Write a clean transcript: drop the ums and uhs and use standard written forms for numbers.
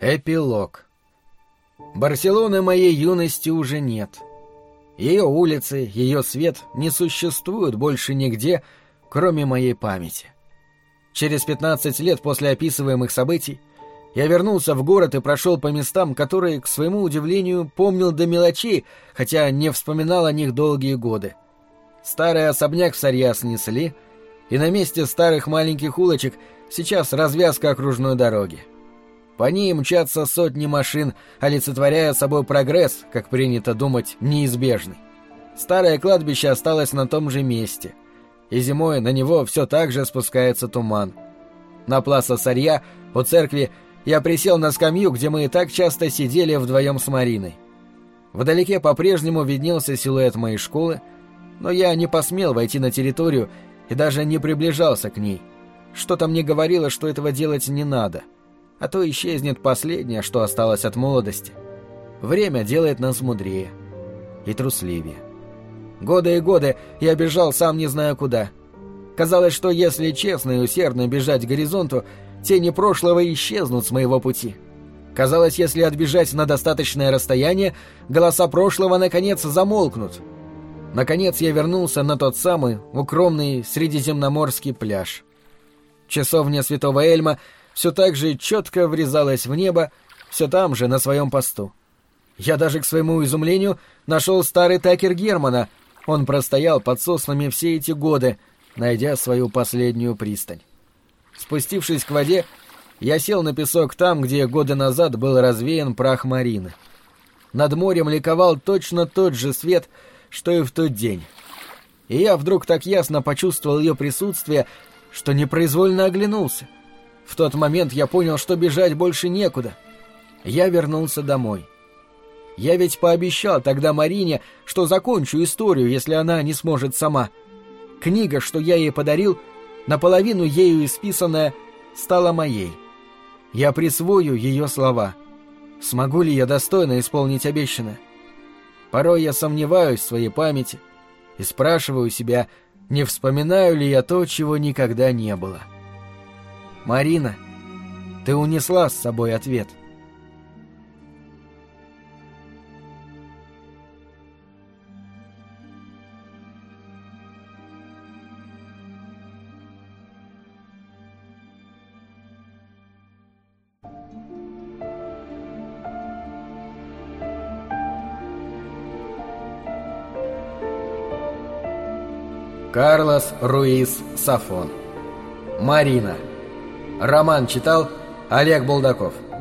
Эпилог. Барселоны моей юности уже нет. Ее улицы, ее свет не существуют больше нигде, кроме моей памяти. Через 15 лет после описываемых событий я вернулся в город и прошел по местам, которые, к своему удивлению, помнил до мелочей, хотя не вспоминал о них долгие годы. Старый особняк в Сарья снесли, и на месте старых маленьких улочек сейчас развязка окружной дороги. По ней мчатся сотни машин, олицетворяя собой прогресс, как принято думать, неизбежный. Старое кладбище осталось на том же месте, и зимой на него все так же спускается туман. На Пласа Сарья, у церкви, я присел на скамью, где мы и так часто сидели вдвоем с Мариной. Вдалеке по-прежнему виднелся силуэт моей школы, но я не посмел войти на территорию и даже не приближался к ней. Что-то мне говорило, что этого делать не надо, а то исчезнет последнее, что осталось от молодости. Время делает нас мудрее и трусливее. Годы и годы я бежал сам не знаю куда. Казалось, что если честно и усердно бежать к горизонту, тени прошлого исчезнут с моего пути. Казалось, если отбежать на достаточное расстояние, голоса прошлого наконец замолкнут. Наконец я вернулся на тот самый укромный средиземноморский пляж. Часовня Святого Эльма все так же четко врезалась в небо, все там же, на своем посту. Я даже, к своему изумлению, нашел старый такер Германа. Он простоял под соснами все эти годы, найдя свою последнюю пристань. Спустившись к воде, я сел на песок там, где годы назад был развеян прах Марины. Над морем ликовал точно тот же свет, что и в тот день. И я вдруг так ясно почувствовал ее присутствие, что непроизвольно оглянулся. В тот момент я понял, что бежать больше некуда. Я вернулся домой. Я ведь пообещал тогда Марине, что закончу историю, если она не сможет сама. Книга, что я ей подарил, наполовину ею исписанная, стала моей. Я присвою ее слова. Смогу ли я достойно исполнить обещанное? Порой я сомневаюсь в своей памяти и спрашиваю себя, не вспоминаю ли я то, чего никогда не было. Марина, ты унесла с собой ответ. Карлос Руис Сафон. Марина. Роман читал Олег Булдаков.